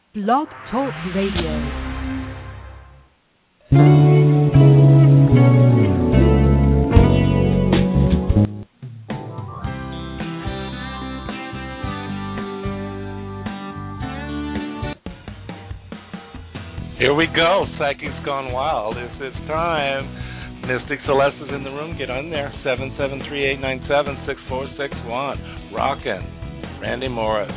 Blog Talk Radio. Here we go. Psychic's Gone Wild. It's time. Mystic Celeste is in the room. Get on there. 773-897-6461. Rockin'. Randy Morris.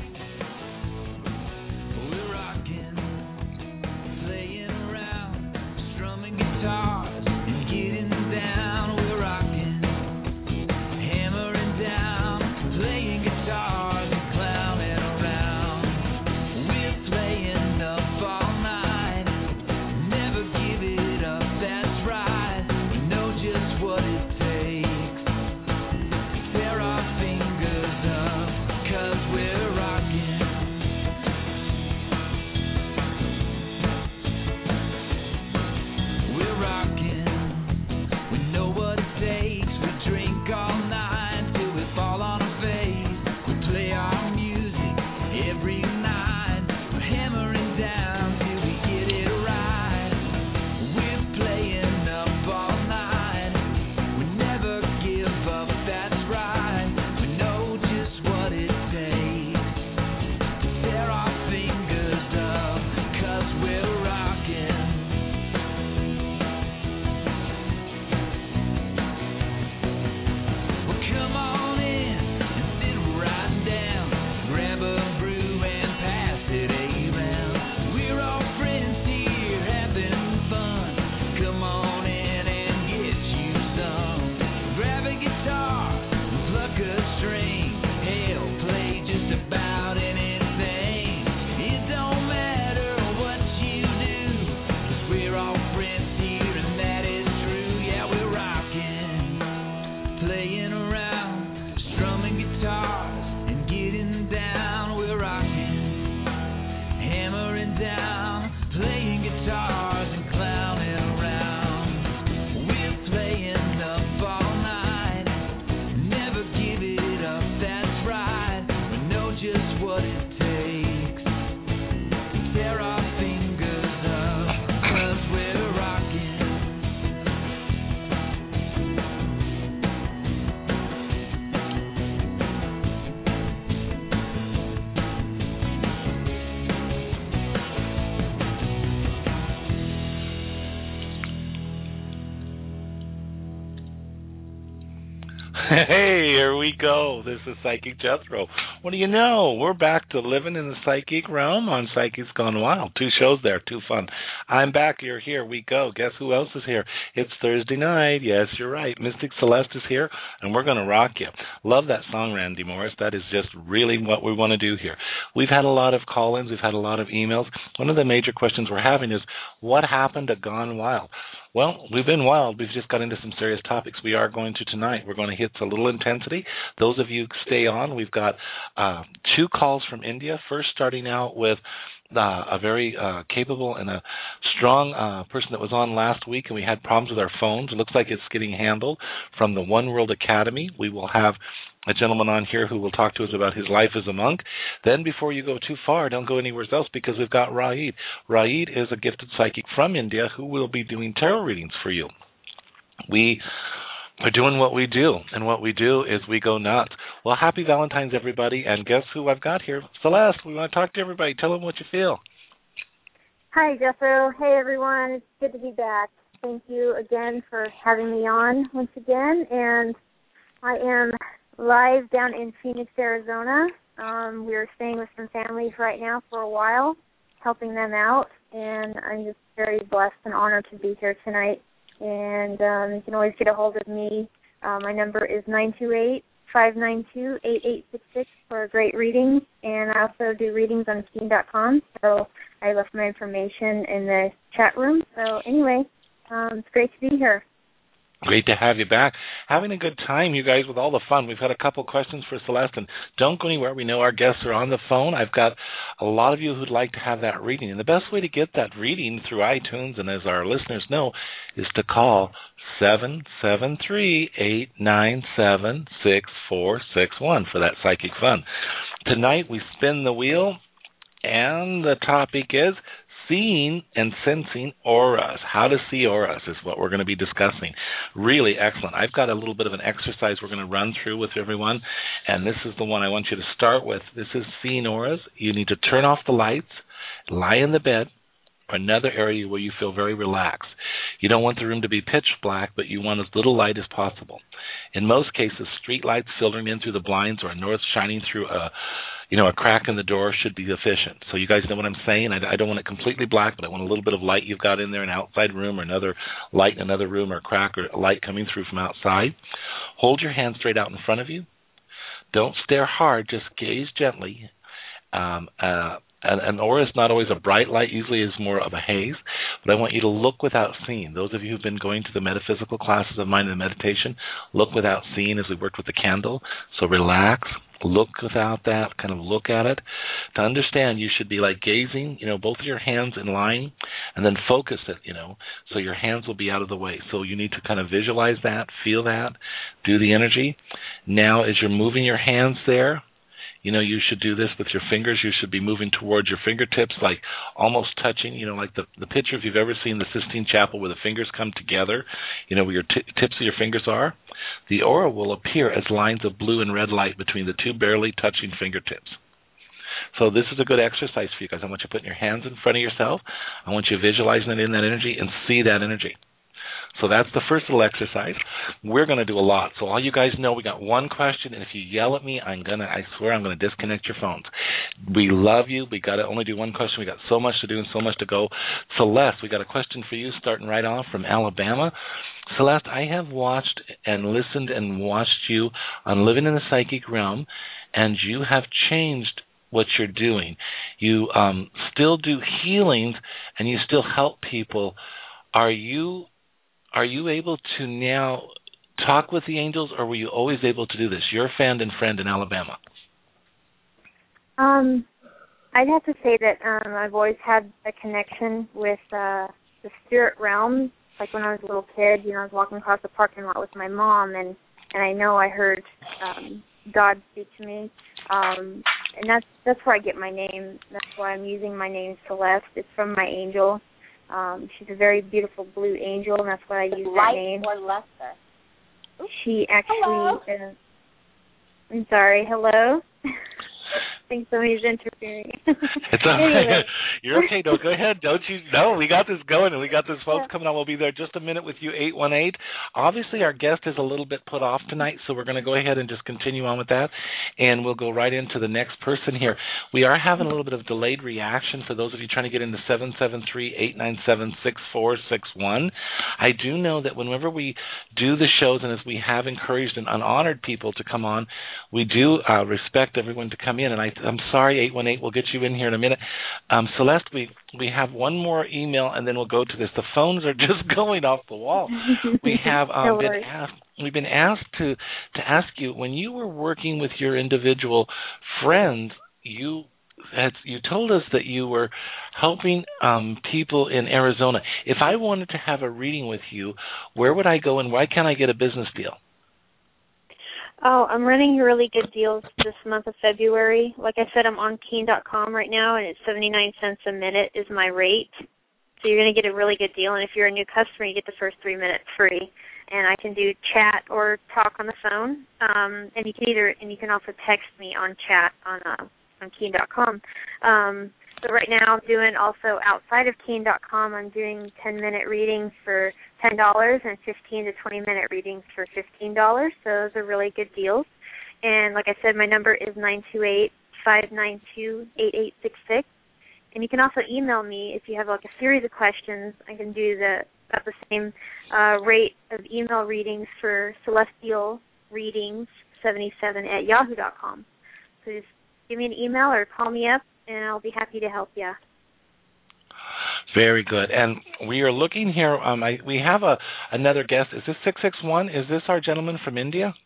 We're rocking, playing around, strumming guitars and getting down. We're rocking, hammering down, playing guitars and clowning around. We're playing up all night, never give it up, that's right. We know just what it takes to tear our fingers up, 'cause we're rocking. We're rocking, we know what it takes. We drink all night till we fall on our face. We play our music every night. We're hammering down till we get it right. We're playing up all night. We never give up, that's right. We know just what it takes to tear our fingers up, 'cause we're rocking. Well, come on in and sit right down. Grab a brew and pass it around. We're all friends here having fun. Come on in and get you some. Grab a guitar, pluck a string. Hell, play just about anything. It don't matter what you do, 'cause we're all friends here and that is true. Yeah, we're rocking, playing around, strumming guitars and getting down. We're rocking, hammering down, playing guitars and clowning around. We're playing up all night, never give it up, that's right. We know just what it takes to tear our fingers up, 'cause we're rocking. Hey, here we go. This is Psychic Jethro. What do you know? We're back to living in the psychic realm on Psychic's Gone Wild. 2 shows there, 2 fun. I'm back. You're here. We go. Guess who else is here? It's Thursday night. Yes, you're right. Mystic Celeste is here, and we're going to rock you. Love that song, Randy Morris. That is just really what we want to do here. We've had a lot of call-ins. We've had a lot of emails. One of the major questions we're having is, what happened to Gone Wild? Well, we've been wild. We've just got into some serious topics. We are going to tonight. We're going to hit a little intensity. Those of you stay on. We've got 2 calls from India. First, starting out with a very capable and a strong person that was on last week, and we had problems with our phones. It looks like it's getting handled from the One World Academy. We will have a gentleman on here who will talk to us about his life as a monk. Then before you go too far, don't go anywhere else, because we've got Raid. Raid is a gifted psychic from India who will be doing tarot readings for you. We are doing what we do, and what we do is we go nuts. Well, happy Valentine's, everybody, and guess who I've got here? Celeste, we want to talk to everybody. Tell them what you feel. Hi, Jethro. Hey, everyone. It's good to be back. Thank you again for having me on once again. And I am live down in Phoenix, Arizona. We're staying with some families right now for a while, helping them out. And I'm just very blessed and honored to be here tonight. And you can always get a hold of me. My number is 928-592-8866 for great readings. And I also do readings on Keen.com. So I left my information in the chat room. So anyway, it's great to be here. Great to have you back. Having a good time, you guys, with all the fun. We've had a couple questions for Celeste, and don't go anywhere. We know our guests are on the phone. I've got a lot of you who'd like to have that reading, and the best way to get that reading through iTunes, and as our listeners know, is to call 773-897-6461 for that psychic fun. Tonight, we spin the wheel. and the topic is seeing and sensing auras. How to see auras is what we're going to be discussing. Really excellent. I've got a little bit of an exercise we're going to run through with everyone, and this is the one I want you to start with. This is seeing auras. You need to turn off the lights, lie in the bed, or another area where you feel very relaxed. You don't want the room to be pitch black, but you want as little light as possible. In most cases, street lights filtering in through the blinds or a north shining through a crack in the door should be efficient. So you guys know what I'm saying? I don't want it completely black, but I want a little bit of light you've got in there, an outside room or another light in another room or a crack or a light coming through from outside. Hold your hand straight out in front of you. Don't stare hard. Just gaze gently. An aura is not always a bright light. Usually is more of a haze. But I want you to look without seeing. Those of you who've been going to the metaphysical classes of mine and meditation, look without seeing as we worked with the candle. So relax. Look without that. Kind of look at it. To understand, you should be like gazing, both of your hands in line, and then focus it, so your hands will be out of the way. So you need to kind of visualize that, feel that, do the energy. Now, as you're moving your hands there, you should do this with your fingers. You should be moving towards your fingertips, like almost touching, like the picture, if you've ever seen the Sistine Chapel where the fingers come together, where your tips of your fingers are. The aura will appear as lines of blue and red light between the two barely touching fingertips. So this is a good exercise for you guys. I want you putting your hands in front of yourself. I want you visualizing it in that energy and see that energy. So that's the first little exercise. We're going to do a lot. So all you guys know, we got one question, and if you yell at me, I swear I'm going to disconnect your phones. We love you. We got to only do one question. We got so much to do and so much to go. Celeste, we got a question for you starting right off from Alabama. Celeste, I have watched and listened and watched you on Living in the Psychic Realm, and you have changed what you're doing. You still do healings, and you still help people. Are you able to now talk with the angels, or were you always able to do this? You're a fan and friend in Alabama. I'd have to say that I've always had a connection with the spirit realm. Like when I was a little kid, I was walking across the parking lot with my mom, and I know I heard God speak to me. And that's where I get my name. That's why I'm using my name, Celeste. It's from my angel. She's a very beautiful blue angel, and that's why I use that name. Or lesser. She actually I'm sorry, hello? I think somebody's interfering. It's all right. You're okay. No, go ahead. Don't you? No, we got this going, and we got this folks coming on. We'll be there just a minute with you, 818. Obviously, our guest is a little bit put off tonight, so we're going to go ahead and just continue on with that, and we'll go right into the next person here. We are having a little bit of delayed reaction for those of you trying to get into 773-897-6461. I do know that whenever we do the shows, and as we have encouraged and honored people to come on, we do respect everyone to come in, and I'm sorry, 818, we'll get you in here in a minute. Celeste, we have one more email, and then we'll go to this. The phones are just going off the wall. We have we've been asked to ask you, when you were working with your individual friends, you told us that you were helping people in Arizona. If I wanted to have a reading with you, where would I go, and why can't I get a business deal? Oh, I'm running really good deals this month of February. Like I said, I'm on Keen.com right now, and it's 79 cents a minute is my rate. So you're going to get a really good deal, and if you're a new customer, you get the first 3 minutes free. And I can do chat or talk on the phone, and you can also text me on chat on Keen.com. So right now I'm doing also outside of Keen.com, I'm doing 10-minute readings for $10 and 15 to 20-minute readings for $15. So those are really good deals. And like I said, my number is 928-592-8866. And you can also email me if you have like a series of questions. I can do about the same rate of email readings for Celestial Readings 77@yahoo.com. So just give me an email or call me up, and I'll be happy to help you. Very good. And we are looking here. We have another guest. Is this 661? Is this our gentleman from India?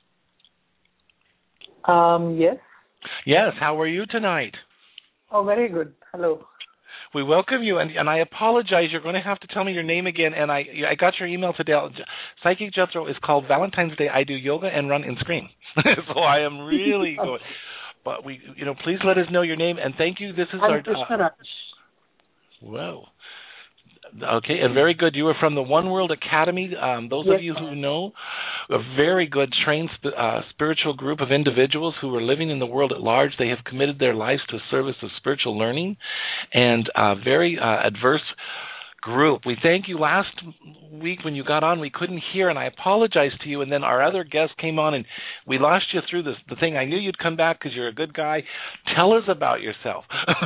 Yes. Yes. How are you tonight? Oh, very good. Hello. We welcome you, and I apologize. You're going to have to tell me your name again. And I got your email today. Psychic Jethro is called Valentine's Day. I do yoga and run and scream. So I am really going. but please let us know your name and thank you. This is I'm Krishna Raj. Whoa. Okay, and very good. You are from the One World Academy. Those Yes. of you who know, a very good trained spiritual group of individuals who are living in the world at large. They have committed their lives to service of spiritual learning, and very adverse group. We thank you. Last week when you got on, we couldn't hear, and I apologize to you. And then our other guest came on, and we lost you through the thing. I knew you'd come back because you're a good guy. Tell us about yourself.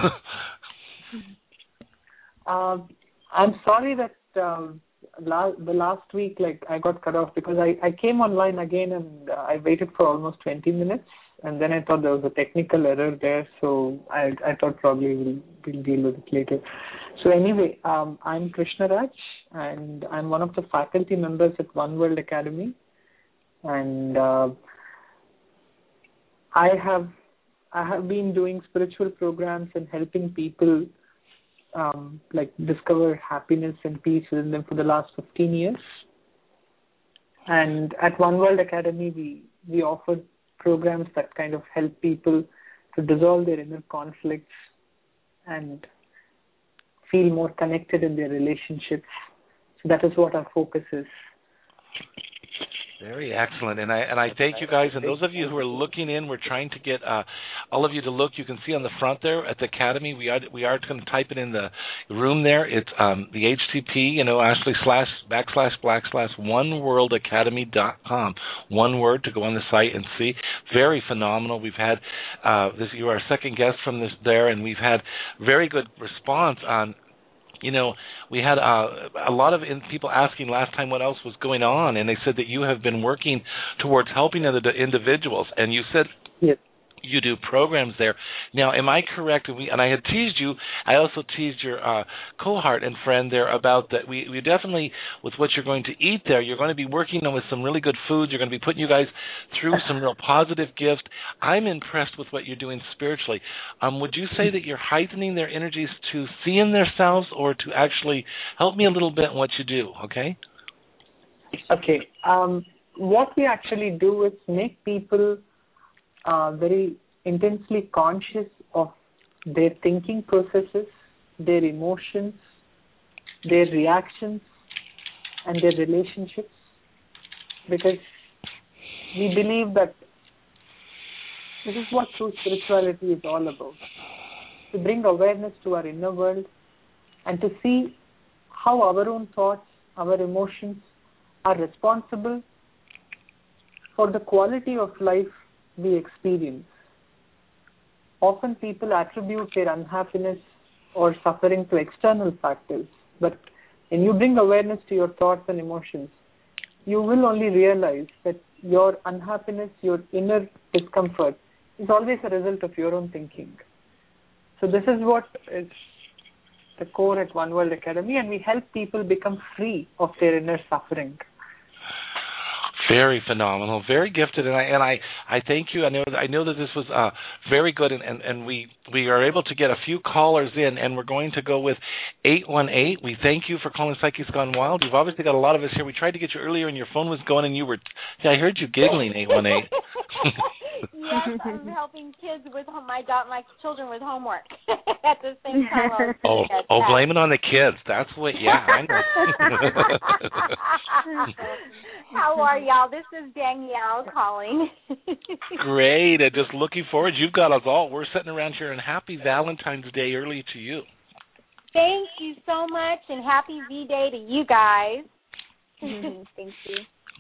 I'm sorry that the last week, I got cut off because I came online again and I waited for almost 20 minutes, and then I thought there was a technical error there, so I thought probably we'll deal with it later. So anyway, I'm Krishna Raj, and I'm one of the faculty members at One World Academy, and I have been doing spiritual programs and helping people discover happiness and peace within them for the last 15 years. And at One World Academy, we offer programs that kind of help people to dissolve their inner conflicts and feel more connected in their relationships. So that is what our focus is. Very excellent, and I thank you guys. And those of you who are looking in, we're trying to get all of you to look. You can see on the front there at the Academy, we are going to type it in the room there. It's the HTTP, //oneworldacademy.com. One word to go on the site and see. Very phenomenal. We've had you are our second guest from this there, and we've had very good response on. We had a lot of people asking last time what else was going on, and they said that you have been working towards helping other individuals, and you said yes. You do programs there. Now, am I correct? And I had teased you. I also teased your cohort and friend there about that. We definitely, with what you're going to eat there, you're going to be working with some really good foods. You're going to be putting you guys through some real positive gifts. I'm impressed with what you're doing spiritually. Would you say that you're heightening their energies to see in themselves or to actually help me a little bit in what you do, okay? Okay. What we actually do is make people very intensely conscious of their thinking processes, their emotions, their reactions, and their relationships, because we believe that this is what true spirituality is all about, to bring awareness to our inner world and to see how our own thoughts, our emotions are responsible for the quality of life we experience. Often people attribute their unhappiness or suffering to external factors, but when you bring awareness to your thoughts and emotions, you will only realize that your unhappiness, your inner discomfort is always a result of your own thinking. So this is what is the core at One World Academy, and we help people become free of their inner suffering. Very phenomenal, very gifted, and I thank you. I know that this was very good, and we are able to get a few callers in, and we're going to go with 818. We thank you for calling Psychics Gone Wild. You've obviously got a lot of us here. We tried to get you earlier, and your phone was going, and I heard you giggling, 818. Yes, I'm helping kids with my children with homework at the same time. Blame it on the kids. That's what. Yeah, I know. How are y'all? This is Danielle calling. Great. And just looking forward. You've got us all. We're sitting around here, and happy Valentine's Day early to you. Thank you so much, and happy V-Day to you guys. Thank you.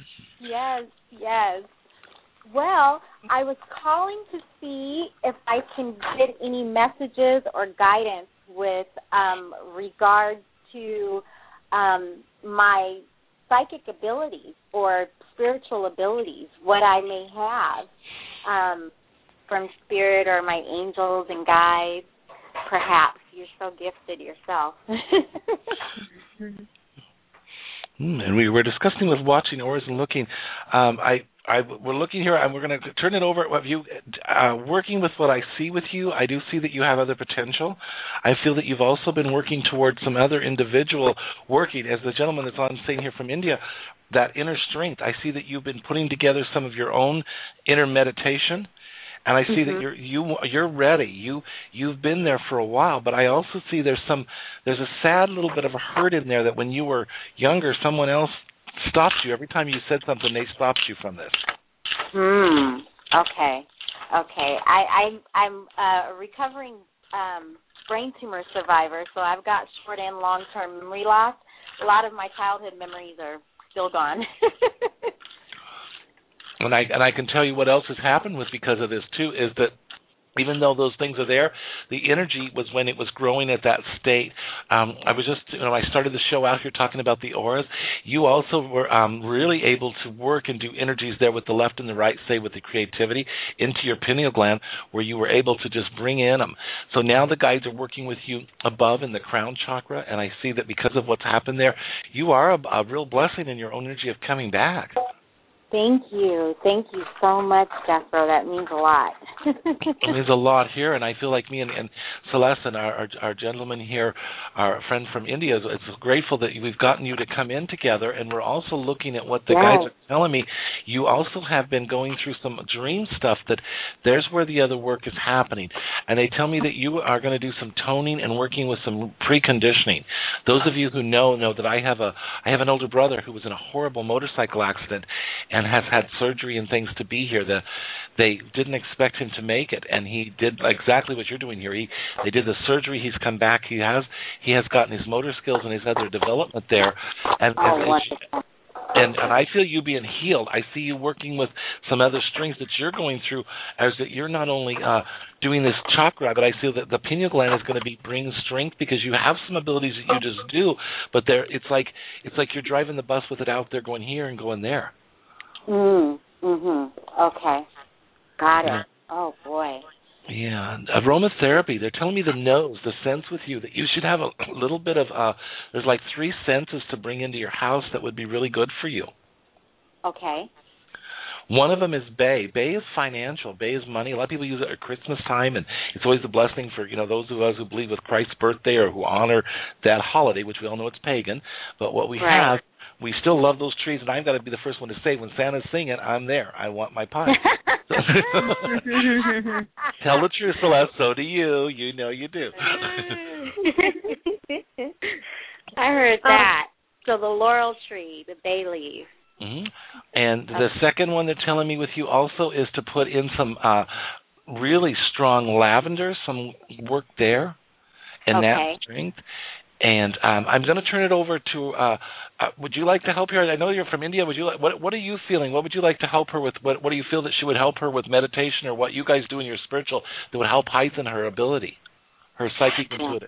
Yes. Well, I was calling to see if I can get any messages or guidance with regard to my psychic abilities or spiritual abilities, what I may have from spirit or my angels and guides. Perhaps you're so gifted yourself. And we were discussing with watching auras and looking. We're looking here, and we're going to turn it over. Working with what I see with you, I do see that you have other potential. I feel that you've also been working towards some other individual working, as the gentleman that's on saying here from India, that inner strength. I see that you've been putting together some of your own inner meditation, And I see that you're ready. You've been there for a while, but I also see there's a sad little bit of a hurt in there that when you were younger, someone else stopped you. Every time you said something, they stopped you from this. Okay. I'm a recovering brain tumor survivor, so I've got short and long-term memory loss. A lot of my childhood memories are still gone. And I can tell you what else has happened with because of this too is that even though those things are there, the energy was when it was growing at that state. I was just, I started the show out here talking about the auras. You also were really able to work and do energies there with the left and the right, say with the creativity, into your pineal gland, where you were able to just bring in them. So now the guides are working with you above in the crown chakra, and I see that because of what's happened there, you are a real blessing in your own energy of coming back. Thank you so much, Jethro. That means a lot. It means a lot here, and I feel like me and Celeste and our gentleman here, our friend from India, is grateful that we've gotten you to come in together, and we're also looking at what the guides are telling me. You also have been going through some dream stuff that there's where the other work is happening, and they tell me that you are going to do some toning and working with some preconditioning. Those of you who know that I have an older brother who was in a horrible motorcycle accident and has had surgery and things to be here. They didn't expect him to make it, and he did exactly what you're doing here. They did the surgery. He's come back. He has gotten his motor skills and his other development there, and I feel you being healed. I see you working with some other strings that you're going through, as that you're not only doing this chakra, but I feel that the pineal gland is going to be bringing strength because you have some abilities that you just do, but it's like you're driving the bus with it out there, going here and going there. Okay. Got it. Oh, boy. Yeah. Aromatherapy, they're telling me the sense with you, that you should have a little bit of, there's like 3 senses to bring into your house that would be really good for you. Okay. One of them is Bay. Bay is financial. Bay is money. A lot of people use it at Christmas time, and it's always a blessing for, those of us who believe with Christ's birthday or who honor that holiday, which we all know it's pagan. But what we have, we still love those trees, and I've got to be the first one to say, when Santa's singing, I'm there. I want my pie. Tell the truth, Celeste. So do you. You know you do. I heard that. So the laurel tree, the bay leaf. Mm-hmm. And the second one they're telling me with you also is to put in some really strong lavender, some work there, and that strength. And I'm going to turn it over to. Would you like to help her? I know you're from India. Would you? What are you feeling? What would you like to help her with? What do you feel that she would help her with meditation, or what you guys do in your spiritual that would help heighten her ability, her psychic intuitive?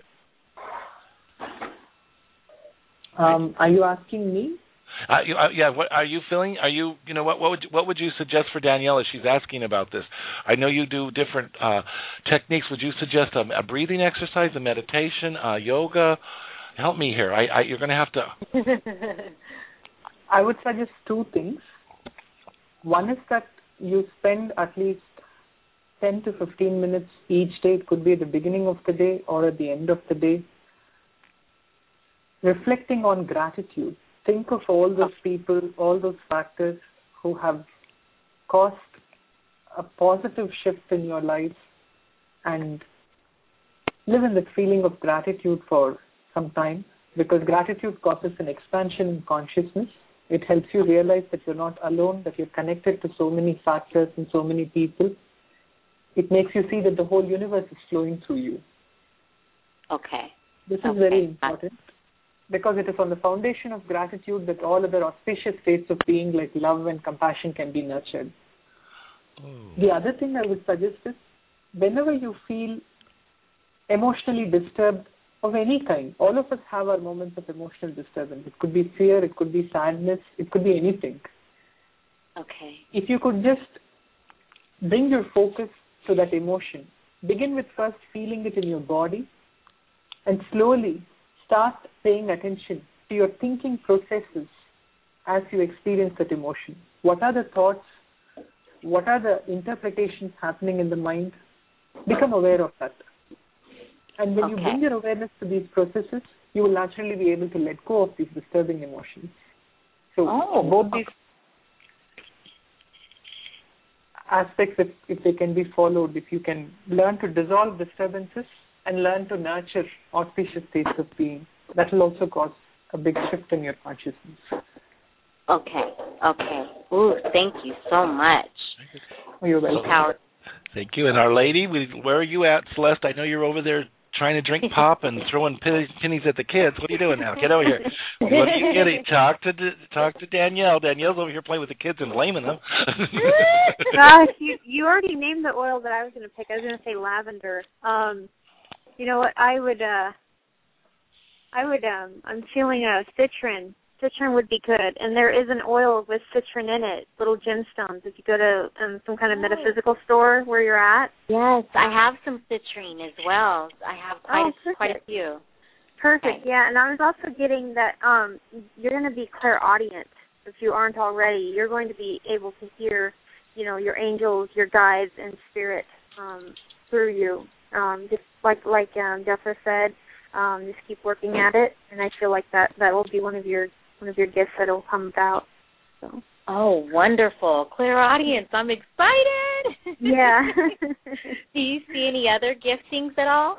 Are you asking me? Yeah. What are you feeling? Are you? What would you suggest for Danielle as she's asking about this? I know you do different techniques. Would you suggest a breathing exercise, a meditation, yoga? Help me here. You're going to have to. I would suggest 2 things. One is that you spend at least 10 to 15 minutes each day. It could be at the beginning of the day or at the end of the day, reflecting on gratitude. Think of all those people, all those factors who have caused a positive shift in your life, and live in the feeling of gratitude for some time, because gratitude causes an expansion in consciousness. It helps you realize that you're not alone, that you're connected to so many factors and so many people. It makes you see that the whole universe is flowing through you. Okay. This is very important, because it is on the foundation of gratitude that all other auspicious states of being like love and compassion can be nurtured. The other thing I would suggest is, whenever you feel emotionally disturbed of any kind, all of us have our moments of emotional disturbance. It could be fear, it could be sadness, it could be anything. Okay. If you could just bring your focus to that emotion, begin with first feeling it in your body, and slowly start paying attention to your thinking processes as you experience that emotion. What are the thoughts? What are the interpretations happening in the mind? Become aware of that. And when you bring your awareness to these processes, you will naturally be able to let go of these disturbing emotions. So both these... aspects, if they can be followed, if you can learn to dissolve disturbances and learn to nurture auspicious states of being, that will also cause a big shift in your consciousness. Okay. Ooh, thank you so much. You're welcome. Thank you. And Our Lady, where are you at, Celeste? I know you're over there trying to drink pop and throwing pennies at the kids. What are you doing now? Get over here. What are you getting? Talk to Danielle. Danielle's over here playing with the kids and blaming them. Gosh, you already named the oil that I was going to pick. I was going to say lavender. You know what? I'm feeling a citron. Citron would be good, and there is an oil with citron in it, little gemstones. If you go to some kind of metaphysical store where you're at. Yes, I have some citrine as well. I have quite a few. Perfect, yeah. And I was also getting that you're going to be clairaudient if you aren't already. You're going to be able to hear, your angels, your guides, and spirit through you. Just like Jethro said, just keep working at it, and I feel like that will be one of your gifts that will come about. So. Oh, wonderful. Clairaudience. I'm excited. Yeah. Do you see any other giftings at all?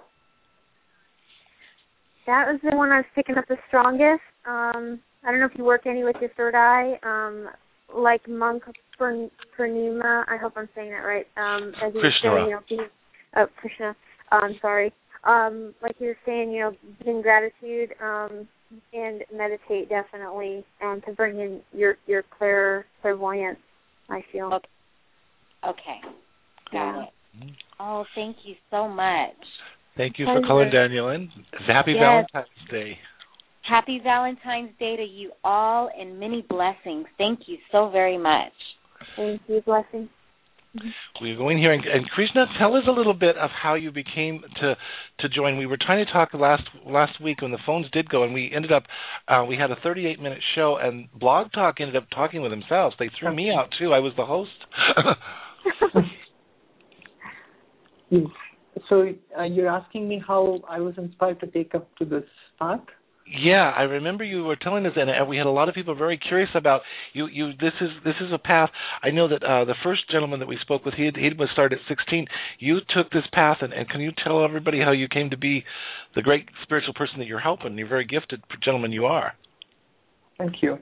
That was the one I was picking up the strongest. I don't know if you work any with your third eye, like Monk Purnima. I hope I'm saying that right. As you were saying, Krishna. Sorry. Like you were saying, be in gratitude and meditate definitely, to bring in your clairvoyance, I feel. Okay. Got it. Oh, thank you so much. Thank you for calling, Danielle. Happy Valentine's Day. Happy Valentine's Day to you all, and many blessings. Thank you so very much. Thank you. Blessings. We're going here, and Krishna, tell us a little bit of how you became to join. We were trying to talk last week when the phones did go, and we ended up we had a 38-minute show, and Blog Talk ended up talking with themselves. They threw me out too. I was the host. So you're asking me how I was inspired to take up to this path? Yeah, I remember you were telling us, and we had a lot of people very curious about you. This is a path. I know that the first gentleman that we spoke with, he was started at 16. You took this path, and can you tell everybody how you came to be the great spiritual person that you're helping? You're a very gifted gentleman. You are. Thank you.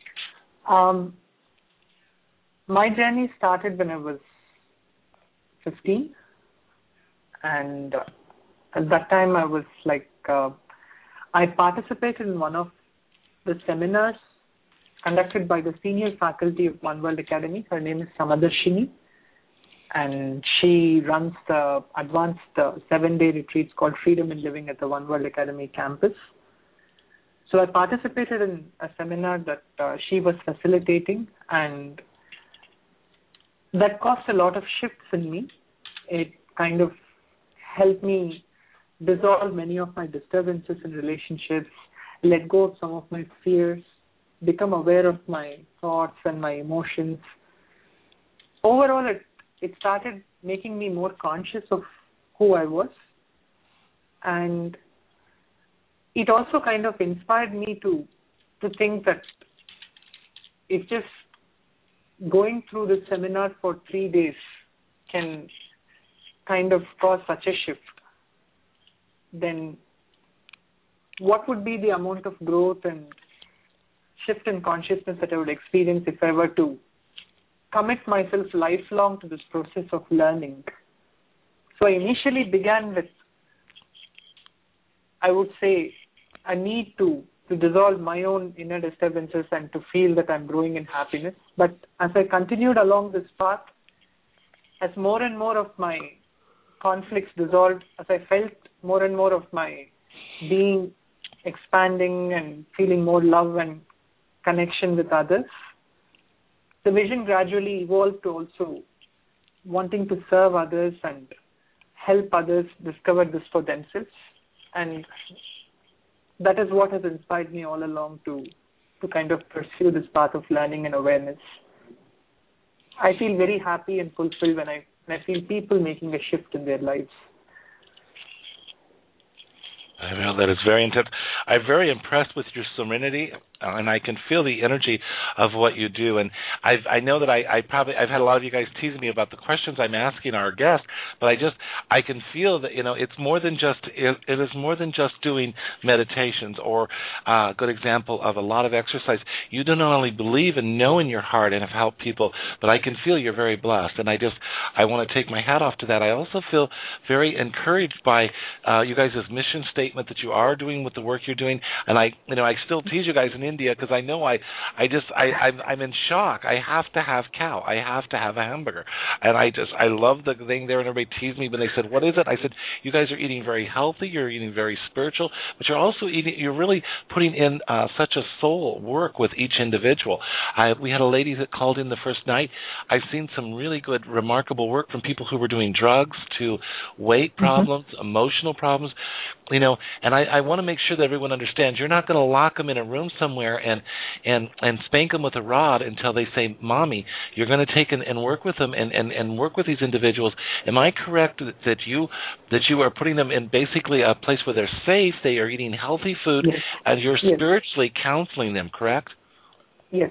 My journey started when I was 15, and at that time I was like. I participated in one of the seminars conducted by the senior faculty of One World Academy. Her name is Samadarshini, and she runs the advanced 7-day retreats called Freedom in Living at the One World Academy campus. So I participated in a seminar that she was facilitating, and that caused a lot of shifts in me. It kind of helped me dissolve many of my disturbances in relationships, let go of some of my fears, become aware of my thoughts and my emotions. Overall, it started making me more conscious of who I was, and it also kind of inspired me to think that if just going through the seminar for 3 days can kind of cause such a shift, then what would be the amount of growth and shift in consciousness that I would experience if I were to commit myself lifelong to this process of learning? So I initially began with, I would say, a need to dissolve my own inner disturbances and to feel that I'm growing in happiness. But as I continued along this path, as more and more of my conflicts dissolved, as I felt more and more of my being expanding and feeling more love and connection with others, the vision gradually evolved to also wanting to serve others and help others discover this for themselves. And that is what has inspired me all along to kind of pursue this path of learning and awareness. I feel very happy and fulfilled when I feel people making a shift in their lives. I know that is very intense. I'm very impressed with your serenity, and I can feel the energy of what you do. And I know that I've had a lot of you guys teasing me about the questions I'm asking our guests, but I can feel that it's more than just it is more than just doing meditations or a good example of a lot of exercise. You do not only believe and know in your heart and have helped people, but I can feel you're very blessed. And I want to take my hat off to that. I also feel very encouraged by you guys' mission statement that you are doing with the work you're doing. And I still tease you guys in India because I know I'm in shock. I have to have cow. I have to have a hamburger. And I love the thing there, and everybody teased me when they said, "What is it?" I said, "You guys are eating very healthy. You're eating very spiritual, but you're also eating. You're really putting in such a soul work with each individual." We had a lady that called in the first night. I've seen some really good, remarkable work from people who were doing drugs to weight problems, emotional problems, and I want to make sure that everyone understands you're not going to lock them in a room somewhere and spank them with a rod until they say, "Mommy." You're going to take and work with them and work with these individuals. Am I correct that you are putting them in basically a place where they're safe, they are eating healthy food, yes. and you're Yes. spiritually counseling them, correct? Yes.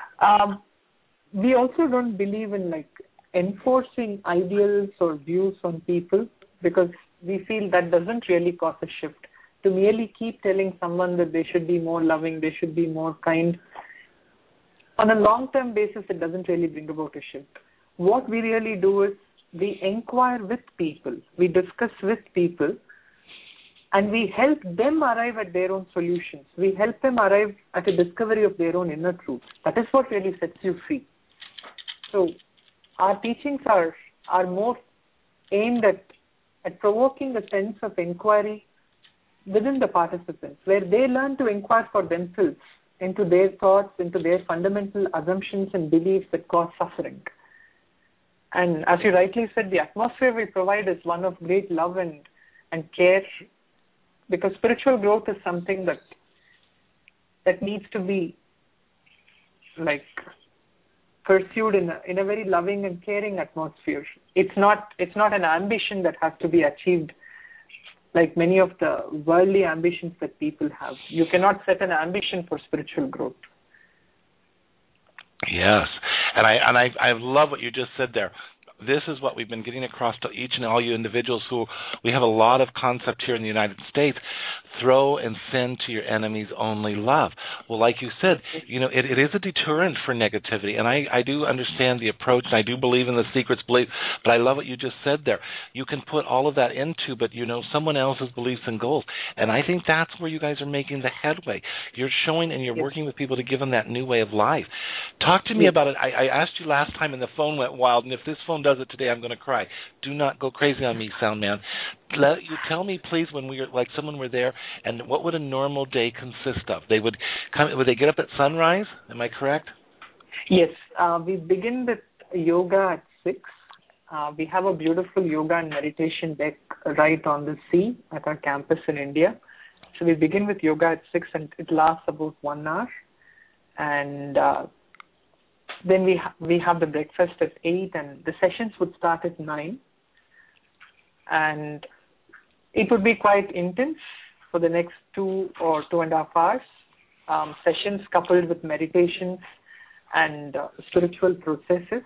We also don't believe in enforcing ideals or views on people, because we feel that doesn't really cause a shift. To merely keep telling someone that they should be more loving, they should be more kind, on a long-term basis, it doesn't really bring about a shift. What we really do is we inquire with people, we discuss with people, and we help them arrive at their own solutions. We help them arrive at a discovery of their own inner truth. That is what really sets you free. So our teachings are more aimed at provoking a sense of inquiry within the participants, where they learn to inquire for themselves into their thoughts, into their fundamental assumptions and beliefs that cause suffering. And as you rightly said, the atmosphere we provide is one of great love and care, because spiritual growth is something that needs to be pursued in a very loving and caring atmosphere. It's not an ambition that has to be achieved like many of the worldly ambitions that people have. You cannot set an ambition for spiritual growth. Yes, and I love what you just said there. This is what we've been getting across to each and all you individuals who we have a lot of concept here in the United States. Throw and send to your enemies only love. Well, like you said, it is a deterrent for negativity, and I do understand the approach, and I do believe in the secrets belief, but I love what you just said there. You can put all of that into, but someone else's beliefs and goals, and I think that's where you guys are making the headway. You're showing and you're working with people to give them that new way of life. Talk to me about it. I asked you last time, and the phone went wild, and if this phone does it today, I'm going to cry. Do not go crazy on me, sound man. Tell me, please, when someone were there, and what would a normal day consist of? They would they get up at sunrise? Am I correct? Yes, we begin with yoga at 6. We have a beautiful yoga and meditation deck right on the sea at our campus in India. So we begin with yoga at 6, and it lasts about 1 hour. And then we have the breakfast at 8, and the sessions would start at 9. And it would be quite intense for the next 2 or 2.5 hours. Sessions coupled with meditations and spiritual processes.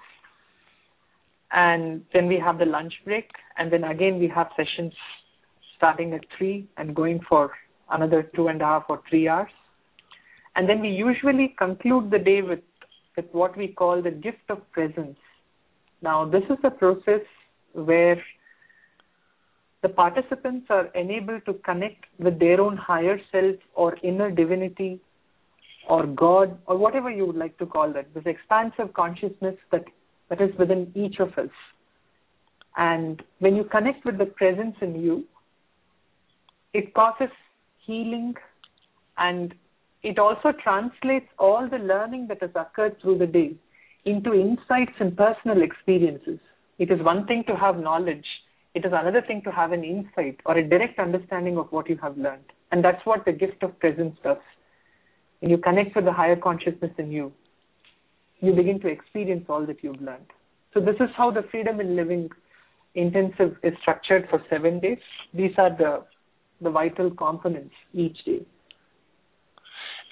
And then we have the lunch break, and then again we have sessions starting at 3 and going for another 2.5 or 3 hours. And then we usually conclude the day with what we call the gift of presence. Now, this is a process where the participants are enabled to connect with their own higher self or inner divinity or God or whatever you would like to call that, this expansive consciousness that is within each of us. And when you connect with the presence in you, it causes healing, and it also translates all the learning that has occurred through the day into insights and personal experiences. It is one thing to have knowledge. It is another thing to have an insight or a direct understanding of what you have learned. And that's what the gift of presence does. When you connect with the higher consciousness in you, you begin to experience all that you've learned. So this is how the Freedom in Living intensive is structured for 7 days. These are the vital components each day.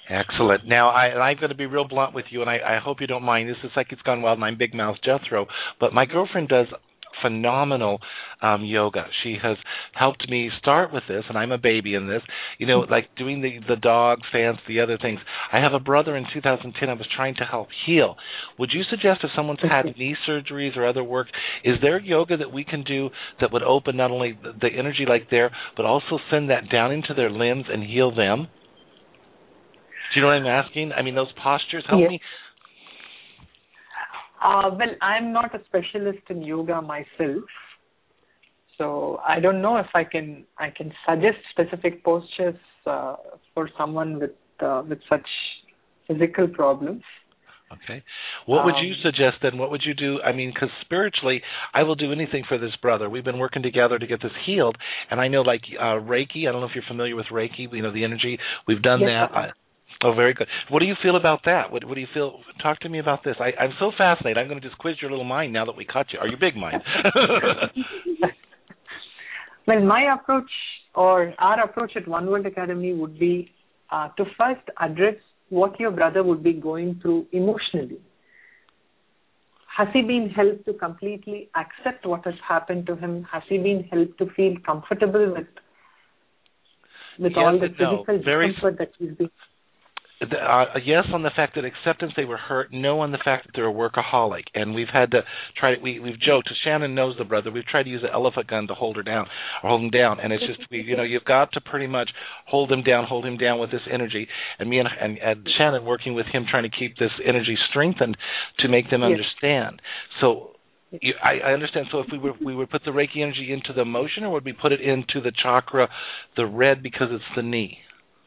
Excellent. Now, I'm going to be real blunt with you, and I hope you don't mind. This is Psychics Gone Wild, and I'm Big Mouth Jethro, but my girlfriend does phenomenal yoga. She has helped me start with this, and I'm a baby in this, like doing the dog fans, the other things. I have a brother in 2010 I was trying to help heal. Would you suggest if someone's had knee surgeries or other work, is there yoga that we can do that would open not only the energy like there, but also send that down into their limbs and heal them? Do you know what I'm asking? I mean, those postures, help me. Well, I'm not a specialist in yoga myself, so I don't know if I can suggest specific postures for someone with such physical problems. Okay. What would you suggest then? What would you do? I mean, because spiritually, I will do anything for this brother. We've been working together to get this healed, and I know like Reiki, I don't know if you're familiar with Reiki, the energy, we've done that. Oh, very good. What do you feel about that? What do you feel? Talk to me about this. I'm so fascinated. I'm going to just quiz your little mind now that we caught you, or your big mind. Well, my approach or our approach at One World Academy would be to first address what your brother would be going through emotionally. Has he been helped to completely accept what has happened to him? Has he been helped to feel comfortable with all the physical discomfort that he's been? Yes, on the fact that acceptance they were hurt. No, on the fact that they're a workaholic. And we've had to try. We've joked. Shannon knows the brother. We've tried to use an elephant gun to hold him down. And it's just you've got to pretty much hold him down with this energy. And me and Shannon working with him trying to keep this energy strengthened to make them understand. So. I understand. So if we would put the Reiki energy into the emotion, or would we put it into the chakra, the red, because it's the knee?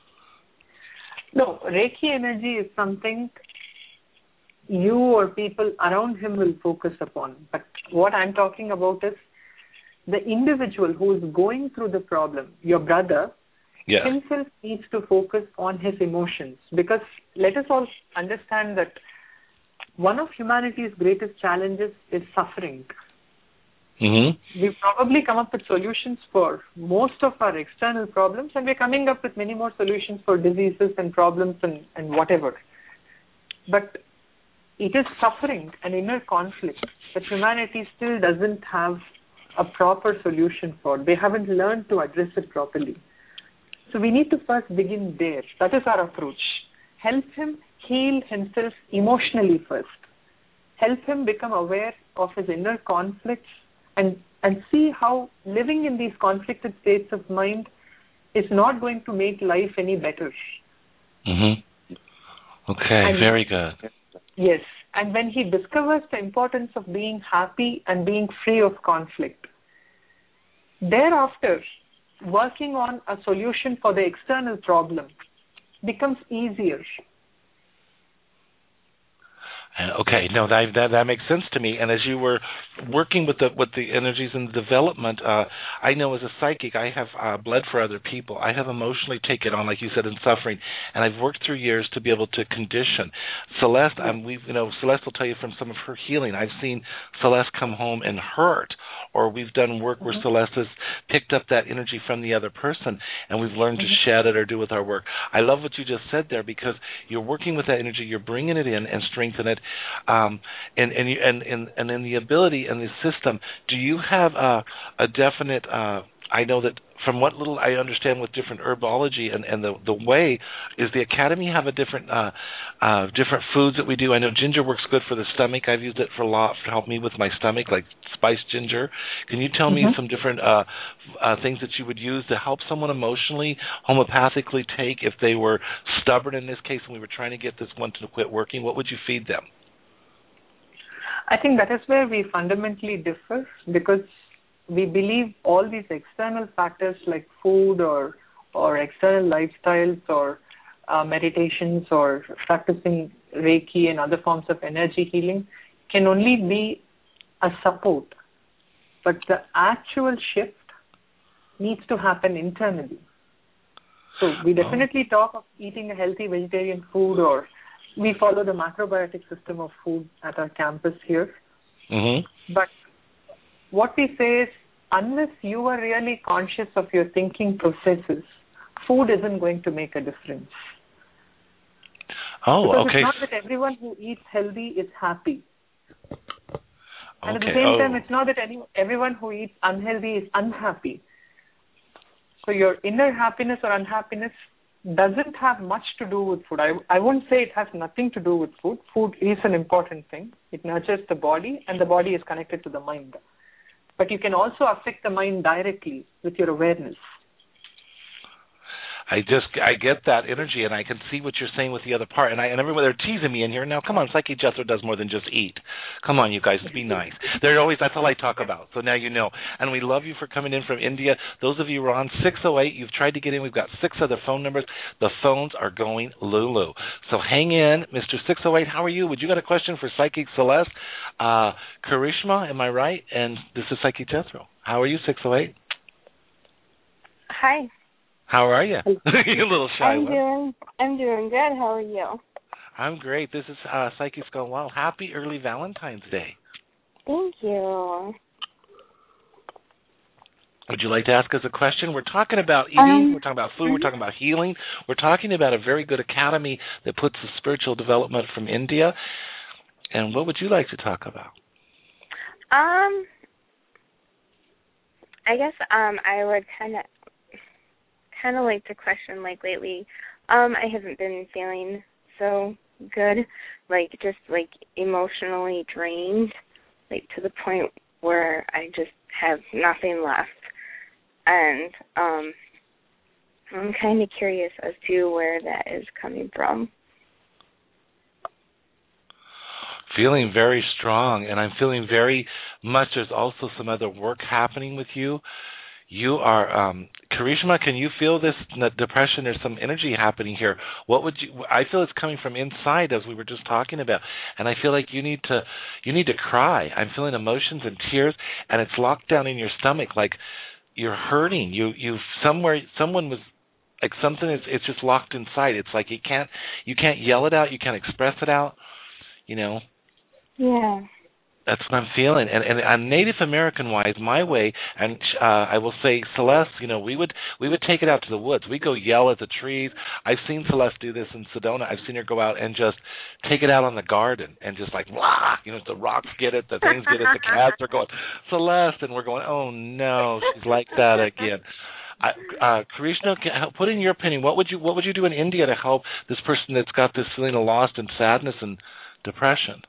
No, Reiki energy is something you or people around him will focus upon. But what I'm talking about is the individual who is going through the problem, your brother, himself needs to focus on his emotions. Because let us all understand that one of humanity's greatest challenges is suffering. Mm-hmm. We've probably come up with solutions for most of our external problems, and we're coming up with many more solutions for diseases and problems and whatever. But it is suffering and inner conflict that humanity still doesn't have a proper solution for. They haven't learned to address it properly. So we need to first begin there. That is our approach. Help him heal himself emotionally first. Help him become aware of his inner conflicts and see how living in these conflicted states of mind is not going to make life any better. Mm-hmm. Okay, very good. Yes, and when he discovers the importance of being happy and being free of conflict, thereafter, working on a solution for the external problem becomes easier. Okay, no, that makes sense to me. And as you were working with the energies and development, I know as a psychic, I have bled for other people. I have emotionally taken on, like you said, in suffering, and I've worked through years to be able to condition. Celeste, Celeste will tell you from some of her healing. I've seen Celeste come home and hurt, or we've done work where Celeste has picked up that energy from the other person, and we've learned to shed it or do with our work. I love what you just said there, because you're working with that energy, you're bringing it in and strengthen it. And in the ability and the system, do you have a definite? I know that from what little I understand with different herbology and the way, is the Academy have a different foods that we do? I know ginger works good for the stomach. I've used it for a lot to help me with my stomach, like spiced ginger. Can you tell me some different things that you would use to help someone emotionally, homeopathically take if they were stubborn in this case and we were trying to get this one to quit working? What would you feed them? I think that is where we fundamentally differ, because we believe all these external factors like food or external lifestyles or meditations or practicing Reiki and other forms of energy healing can only be a support. But the actual shift needs to happen internally. So we definitely talk of eating a healthy vegetarian food, or we follow the macrobiotic system of food at our campus here. But what we say is, unless you are really conscious of your thinking processes, food isn't going to make a difference. Oh, because okay. it's not that everyone who eats healthy is happy. And at the Okay. same time, it's not that everyone who eats unhealthy is unhappy. So your inner happiness or unhappiness doesn't have much to do with food. I won't say it has nothing to do with food. Food is an important thing. It nurtures the body, and the body is connected to the mind. But you can also affect the mind directly with your awareness. I get that energy, and I can see what you're saying with the other part. And everyone, they're teasing me in here. Now, come on, Psychic Jethro does more than just eat. Come on, you guys, be nice. That's all I talk about. So now you know. And we love you for coming in from India. Those of you who are on 608, you've tried to get in. We've got 6 other phone numbers. The phones are going Lulu. So hang in, Mr. 608. How are you? Would you got a question for Psychic Celeste? Karishma, am I right? And this is Psychic Jethro. How are you, 608? Hi. How are you? You're a little shy. I'm doing good. How are you? I'm great. This is Psychic's Gone Wild. Happy early Valentine's Day. Thank you. Would you like to ask us a question? We're talking about eating. We're talking about food. We're talking about healing. We're talking about a very good academy that puts the spiritual development from India. And what would you like to talk about? I guess I would kind of like to question, like, lately, I haven't been feeling so good, like, just, like, emotionally drained, like, to the point where I just have nothing left. And I'm kind of curious as to where that is coming from. Feeling very strong, and I'm feeling very much there's also some other work happening with you. You are, Karishma, can you feel this depression? There's some energy happening here. I feel it's coming from inside, as we were just talking about, and I feel like you need to cry. I'm feeling emotions and tears, and it's locked down in your stomach, like you're hurting. Someone was, like something it's just locked inside. It's like you can't yell it out, you can't express it out, you know. Yeah. That's what I'm feeling. And Native American-wise, my way, and I will say, Celeste, you know, we would take it out to the woods. We go yell at the trees. I've seen Celeste do this in Sedona. I've seen her go out and just take it out on the garden and just like, blah, you know, the rocks get it, the things get it, the cats are going, Celeste, and we're going, oh, no, she's like that again. Karishma, put in your opinion. What would you do in India to help this person that's got this feeling of loss and sadness and depression?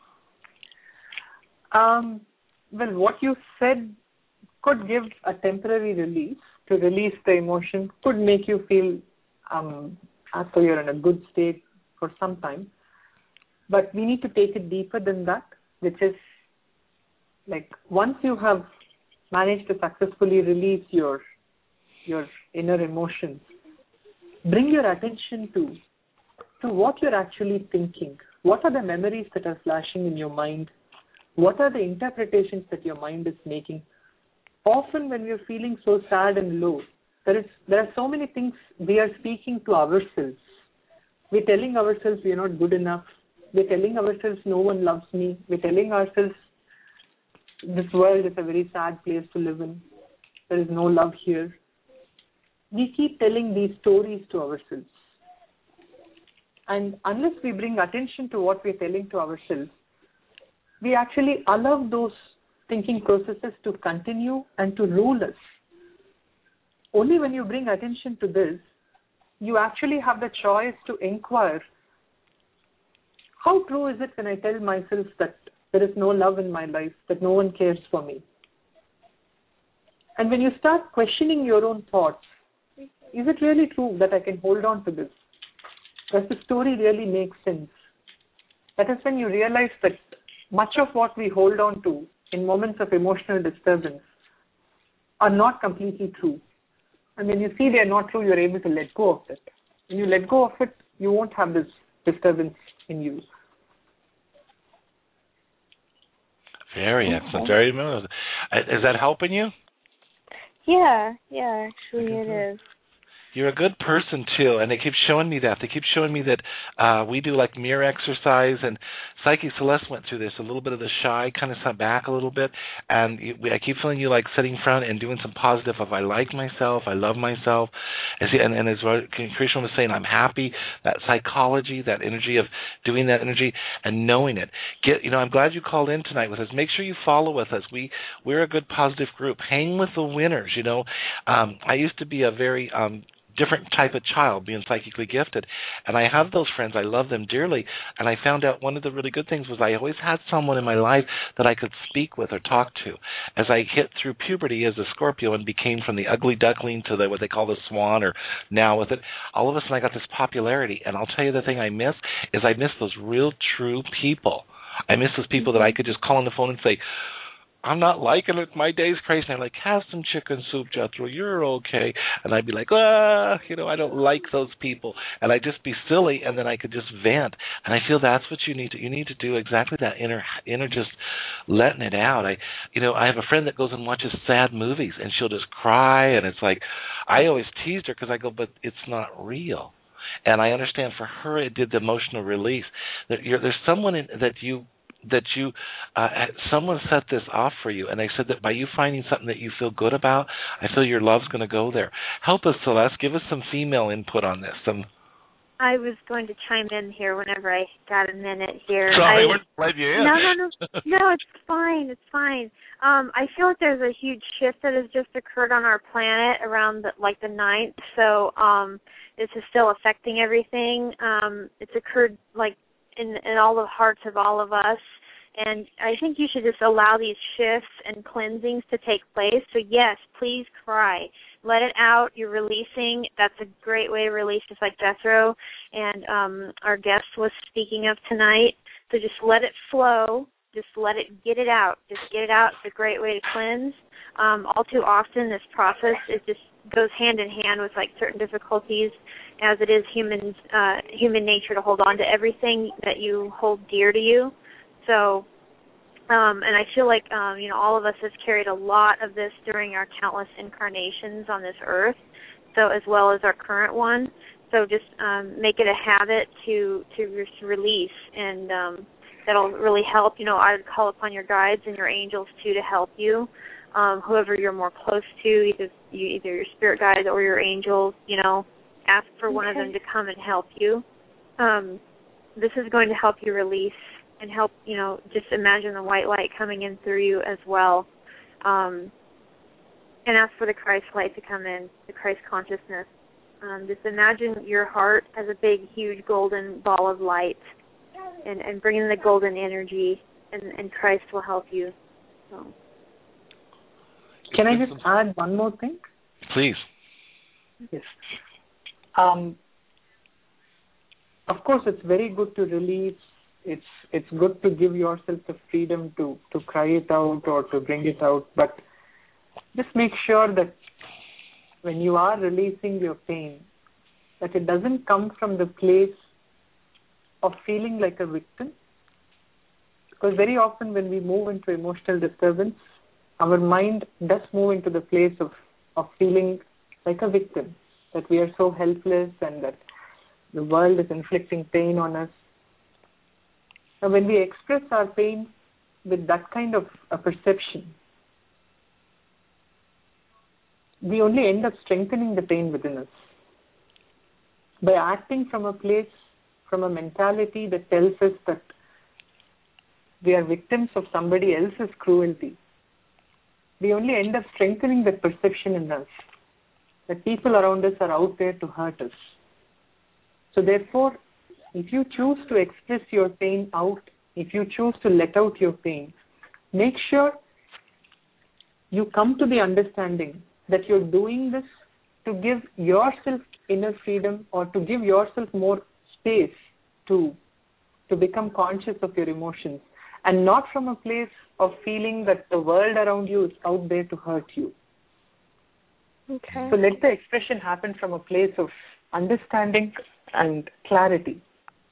Well, what you said could give a temporary release. To release the emotion could make you feel as though you're in a good state for some time. But we need to take it deeper than that, which is like once you have managed to successfully release your inner emotions, bring your attention to what you're actually thinking. What are the memories that are flashing in your mind? What are the interpretations that your mind is making? Often when we're feeling so sad and low, there are so many things we are speaking to ourselves. We're telling ourselves we're not good enough. We're telling ourselves no one loves me. We're telling ourselves this world is a very sad place to live in. There is no love here. We keep telling these stories to ourselves. And unless we bring attention to what we're telling to ourselves, we actually allow those thinking processes to continue and to rule us. Only when you bring attention to this, you actually have the choice to inquire, how true is it when I tell myself that there is no love in my life, that no one cares for me? And when you start questioning your own thoughts, is it really true that I can hold on to this? Does the story really make sense? That is when you realize that much of what we hold on to in moments of emotional disturbance are not completely true. And when you see they are not true, you're able to let go of it. When you let go of it, you won't have this disturbance in you. Very excellent. Very Is that helping you? Yeah, actually it is. You're a good person too, and they keep showing me that. They keep showing me that we do like mirror exercise, and Psychic Celeste went through this, a little bit of the shy, kind of sat back a little bit, and I keep feeling you like sitting front and doing some positive of I like myself, I love myself, and as Krishna was saying, I'm happy. That psychology, that energy of doing that energy and knowing it. I'm glad you called in tonight with us. Make sure you follow with us. We're a good positive group. Hang with the winners. I used to be a very different type of child, being psychically gifted, and I have those friends. I love them dearly, and I found out one of the really good things was I always had someone in my life that I could speak with or talk to. As I hit through puberty as a Scorpio and became from the ugly duckling to what they call the swan, or now with it, all of a sudden I got this popularity, and I'll tell you the thing I miss those real, true people. I miss those people that I could just call on the phone and say, I'm not liking it. My day's crazy. And I'm like, have some chicken soup, Jethro. You're okay. And I'd be like, I don't like those people. And I'd just be silly, and then I could just vent. And I feel that's what you need to. You need to do exactly that, inner just letting it out. I have a friend that goes and watches sad movies, and she'll just cry. And it's like, I always teased her because I go, but it's not real. And I understand for her it did the emotional release. There's someone someone set this off for you, and they said that by you finding something that you feel good about, I feel your love's going to go there. Help us, Celeste. Give us some female input on this. I was going to chime in here whenever I got a minute here. Sorry, we're glad you in. No, it's fine. It's fine. I feel like there's a huge shift that has just occurred on our planet around the 9th, so this is still affecting everything. It's occurred in all the hearts of all of us, and I think you should just allow these shifts and cleansings to take place. So yes, please cry. Let it out. You're releasing. That's a great way to release, just like Jethro and our guest was speaking of tonight. So just let it flow. Just get it out. Just get it out. It's a great way to cleanse. All too often, this process just goes hand in hand with certain difficulties, as it is human nature to hold on to everything that you hold dear to you. So, and I feel like all of us have carried a lot of this during our countless incarnations on this earth, so as well as our current one. So just make it a habit to release, and that'll really help. I would call upon your guides and your angels too to help you. Whoever you're more close to, either your spirit guides or your angels, ask for one of them to come and help you. This is going to help you release and help, just imagine the white light coming in through you as well. And ask for the Christ light to come in, the Christ consciousness. Just imagine your heart as a big, huge golden ball of light, and bring in the golden energy, and Christ will help you. So. Can I just add one more thing? Please. Yes. Of course, it's very good to release. It's good to give yourself the freedom to cry it out or to bring it out. But just make sure that when you are releasing your pain, that it doesn't come from the place of feeling like a victim. Because very often when we move into emotional disturbance, our mind does move into the place of feeling like a victim, that we are so helpless and that the world is inflicting pain on us. And when we express our pain with that kind of a perception, we only end up strengthening the pain within us. By acting from a place, from a mentality that tells us that we are victims of somebody else's cruelty, we only end up strengthening that perception in us, that people around us are out there to hurt us. So therefore, if you choose to express your pain out, if you choose to let out your pain, make sure you come to the understanding that you're doing this to give yourself inner freedom, or to give yourself more space to become conscious of your emotions, and not from a place of feeling that the world around you is out there to hurt you. Okay. So let the expression happen from a place of understanding and clarity.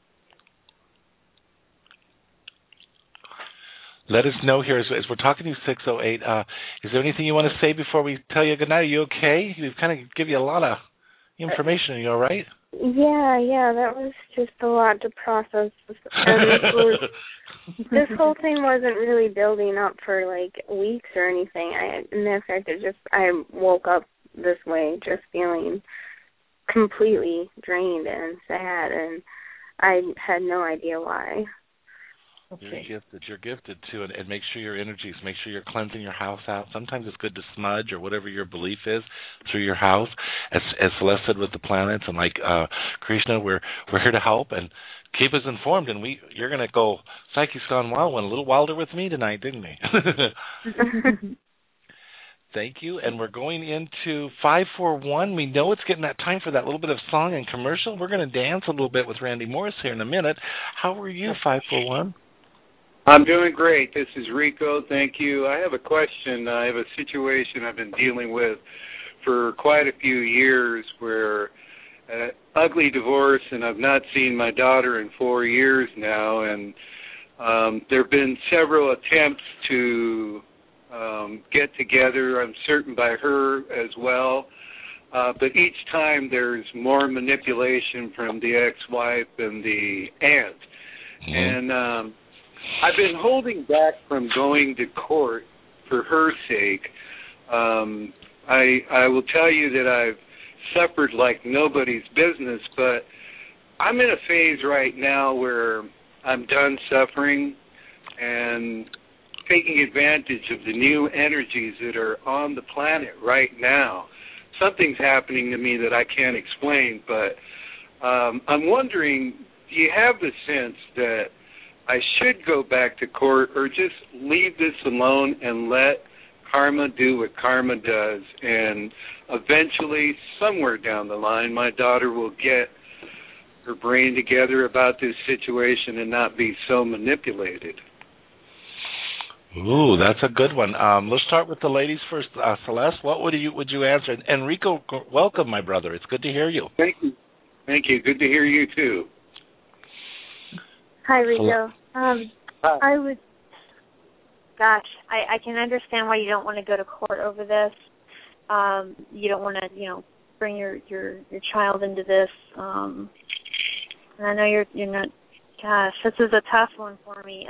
Let us know here as we're talking to you, 608. Is there anything you want to say before we tell you goodnight? Are you okay? We've kind of give you a lot of, information. Are you all right? Yeah, that was just a lot to process. And this whole thing wasn't really building up for like weeks or anything. Matter of fact, I woke up this way just feeling completely drained and sad, and I had no idea why. Okay. You're gifted too, and make sure your energies, make sure you're cleansing your house out. Sometimes it's good to smudge or whatever your belief is through your house. As Celeste said with the planets, and like Krishna, we're here to help and keep us informed. And you're going to go Psychics Gone Wild, went a little wilder with me tonight, didn't we? Thank you. And we're going into 541. We know it's getting that time for that little bit of song and commercial. We're going to dance a little bit with Randy Morris here in a minute. How are you, 541? I'm doing great. This is Rico. Thank you. I have a question. I have a situation I've been dealing with for quite a few years where ugly divorce, and I've not seen my daughter in 4 years now, and there have been several attempts to get together, I'm certain by her as well, but each time there's more manipulation from the ex-wife and the aunt. Mm-hmm. And I've been holding back from going to court for her sake. I will tell you that I've suffered like nobody's business, but I'm in a phase right now where I'm done suffering and taking advantage of the new energies that are on the planet right now. Something's happening to me that I can't explain, but I'm wondering, do you have the sense that I should go back to court or just leave this alone and let karma do what karma does, and eventually, somewhere down the line, my daughter will get her brain together about this situation and not be so manipulated? Ooh, that's a good one. Let's start with the ladies first. Celeste, what would you answer? And Rico, welcome, my brother. It's good to hear you. Thank you. Thank you. Good to hear you, too. Hi, Rico. I would, I can understand why you don't want to go to court over this. You don't want to, bring your child into this. And I know you're not. Gosh, this is a tough one for me.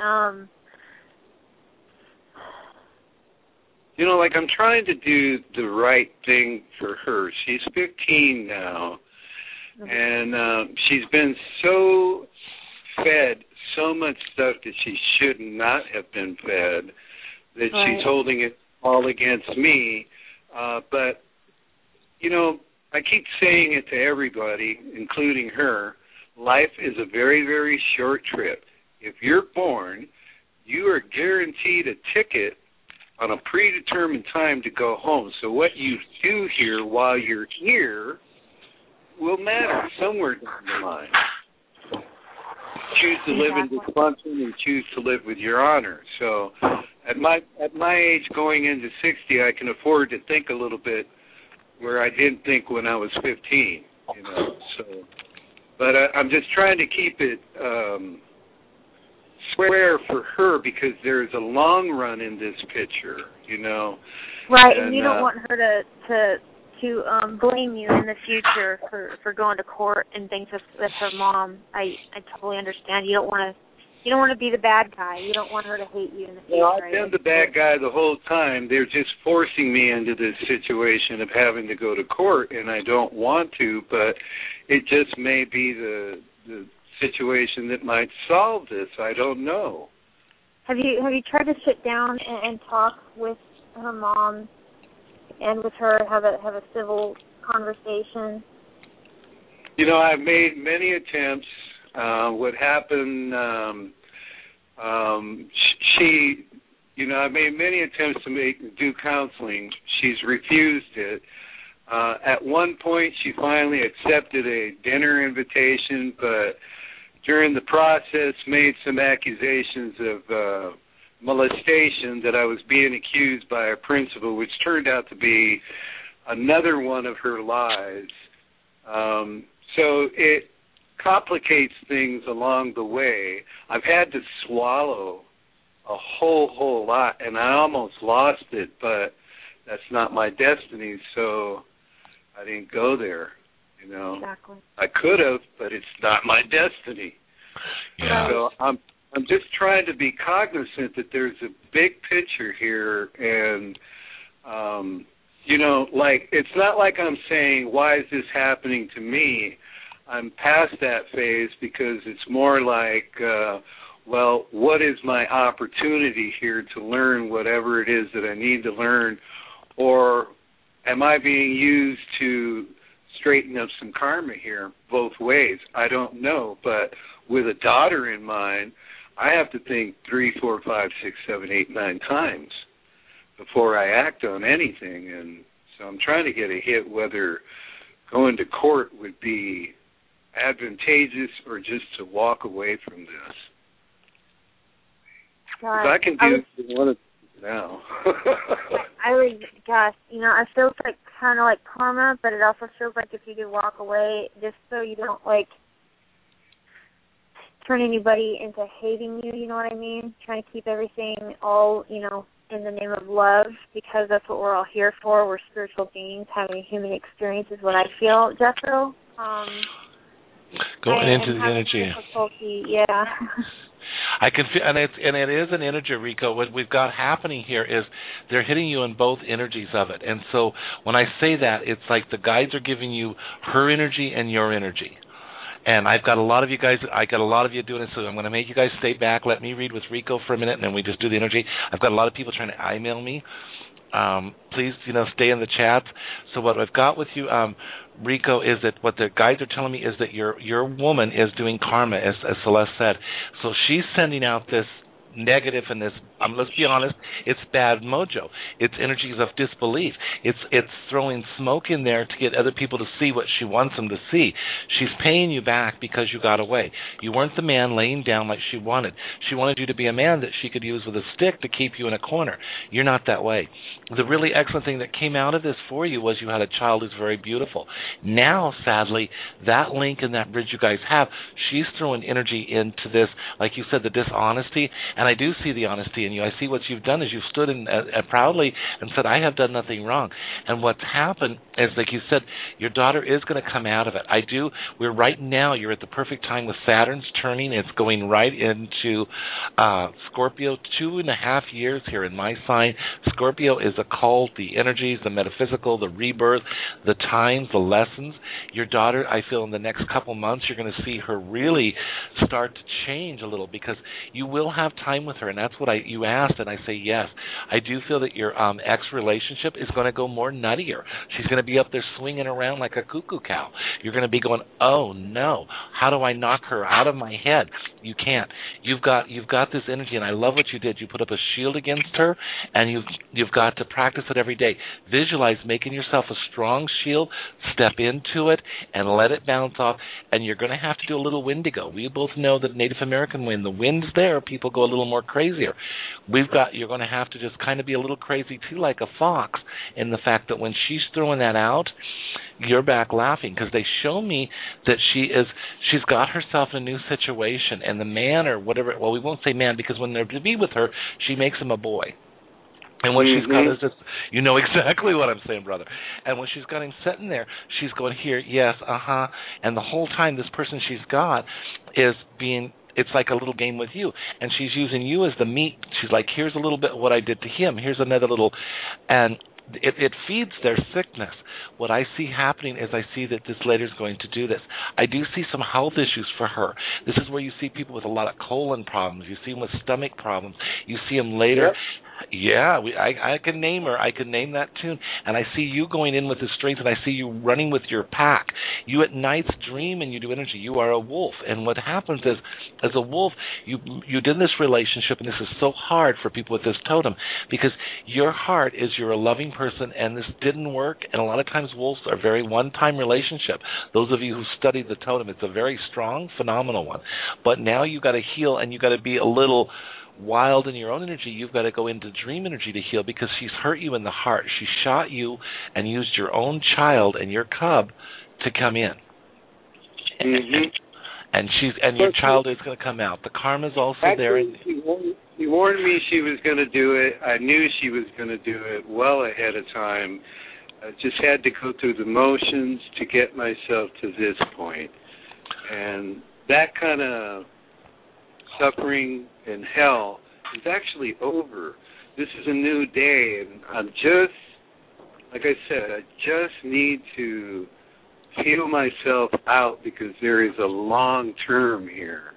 I'm trying to do the right thing for her. She's 15 now, and she's been so fed so much stuff that she should not have been fed, that she's holding it all against me. But, I keep saying it to everybody, including her, life is a very, very short trip. If you're born, you are guaranteed a ticket on a predetermined time to go home. So what you do here while you're here will matter somewhere down the line. Choose to live in dysfunction and choose to live with your honor. So at my age, going into 60, I can afford to think a little bit where I didn't think when I was 15. So, but I'm just trying to keep it square for her, because there's a long run in this picture. Right, and you don't want her to blame you in the future for going to court and things with her mom. I totally understand. You don't want to be the bad guy. You don't want her to hate you in the future. Well, I've been the bad guy the whole time. They're just forcing me into this situation of having to go to court, and I don't want to, but it just may be the situation that might solve this. I don't know. Have you tried to sit down and talk with her mom and with her, have a civil conversation? I've made many attempts. What happened, I've made many attempts to do counseling. She's refused it. At one point, she finally accepted a dinner invitation, but during the process made some accusations of molestation, that I was being accused by a principal, which turned out to be another one of her lies. So it complicates things along the way. I've had to swallow a whole lot, and I almost lost it, but that's not my destiny, so I didn't go there. You know, Exactly. I could have, but it's not my destiny. Yeah. So I'm just trying to be cognizant that there's a big picture here, and you know, like, it's not like I'm saying, why is this happening to me? I'm past that phase because it's more like, well, what is my opportunity here to learn whatever it is that I need to learn, or am I being used to straighten up some karma here? Both ways. I don't know, but with a daughter in mind, I have to think 3, 4, 5, 6, 7, 8, 9 times before I act on anything. And so I'm trying to get a hit whether going to court would be advantageous or just to walk away from this. God, I can do one of them now. I would, gosh, you know, it feels like kind of like karma, but it also feels like if you do walk away, just so you don't, like, turn anybody into hating you, you know what I mean? Trying to keep everything all, you know, in the name of love, because that's what we're all here for. We're spiritual beings having a human experience is what I feel, Jethro. Going into the energy. Difficulty, yeah. I can feel, and it is an energy, Rico. What we've got happening here is they're hitting you in both energies of it. And so when I say that, it's like the guides are giving you her energy and your energy. And I've got a lot of you guys, I got a lot of you doing it, so I'm going to make you guys stay back. Let me read with Rico for a minute, and then we just do the energy. I've got a lot of people trying to email me. Please, you know, stay in the chat. So what I've got with you, Rico, is that what the guides are telling me is that your woman is doing karma, as Celeste said. So she's sending out this negative and this, let's be honest, it's bad mojo. It's energies of disbelief. It's throwing smoke in there to get other people to see what she wants them to see. She's paying you back because you got away. You weren't the man laying down like she wanted. She wanted you to be a man that she could use with a stick to keep you in a corner. You're not that way. The really excellent thing that came out of this for you was you had a child who's very beautiful. Now, sadly, that link and that bridge you guys have, she's throwing energy into this, like you said, the dishonesty. And I do see the honesty in you. I see what you've done is you've stood in proudly and said, I have done nothing wrong. And what's happened is, like you said, your daughter is going to come out of it. We're right now, you're at the perfect time with Saturn's turning. It's going right into Scorpio, 2.5 years here in my sign. Scorpio is occult, the energies, the metaphysical, the rebirth, the times, the lessons. Your daughter, I feel in the next couple months, you're going to see her really start to change a little, because you will have time with her, and that's what you asked, and I say yes. I do feel that your ex-relationship is going to go more nuttier. She's going to be up there swinging around like a cuckoo cow. You're going to be going, oh no, how do I knock her out of my head? You can't. You've got this energy, and I love what you did. You put up a shield against her, and you've got to practice it every day. Visualize making yourself a strong shield, step into it, and let it bounce off, and you're going to have to do a little Wendigo. We both know that Native American, when the wind's there, people go a little more crazier. You're going to have to just kind of be a little crazy too, like a fox, in the fact that when she's throwing that out, you're back laughing, because they show me that she's got herself in a new situation, and the man or whatever, well, we won't say man, because when they're to be with her, she makes him a boy. And what she's got is this, you know exactly what I'm saying, brother. And when she's got him sitting there, she's going, here, yes, and the whole time this person she's got is being, it's like a little game with you, and she's using you as the meat. She's like, here's a little bit of what I did to him, here's another little, and it feeds their sickness. What I see happening is I see that this lady's going to do this. I do see some health issues for her. This is where you see people with a lot of colon problems. You see them with stomach problems. You see them later. Yep. Yeah, I can name her. I can name that tune. And I see you going in with the strength, and I see you running with your pack. You at nights dream and you do energy. You are a wolf. And what happens is, as a wolf, you did this relationship, and this is so hard for people with this totem, because your heart is you're a loving person, and this didn't work. And a lot of times wolves are very one-time relationship. Those of you who study the totem, it's a very strong, phenomenal one. But now you got to heal, and you got to be a little wild in your own energy. You've got to go into dream energy to heal, because she's hurt you in the heart. She shot you and used your own child and your cub to come in. Mm-hmm. And your child is going to come out. The karma's also there. She warned me she was going to do it. I knew she was going to do it well ahead of time. I just had to go through the motions to get myself to this point. And that kind of suffering and hell is actually over. This is a new day, and I'm just, like I said, I just need to heal myself out because there is a long term here.